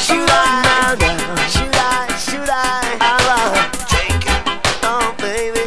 Should I? Should I? Take it. Oh, baby.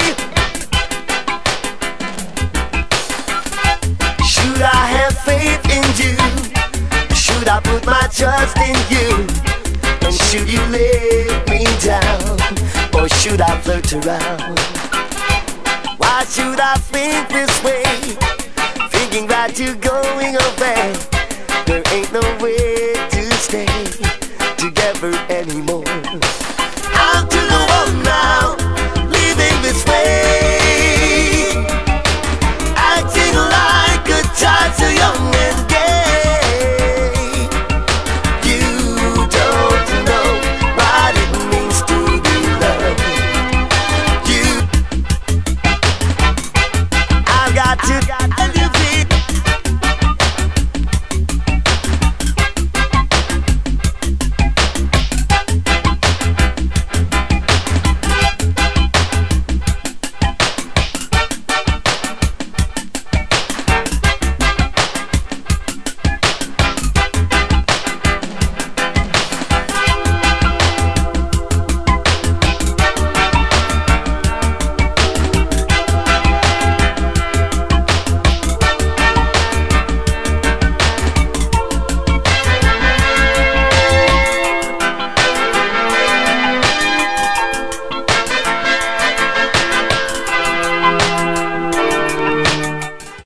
Should I have faith in you? Should I put my trust in you? And should you let me down? Or should I flirt around? Why should I think this way? Thinking that you're going away. There ain't no way to stay together anymore.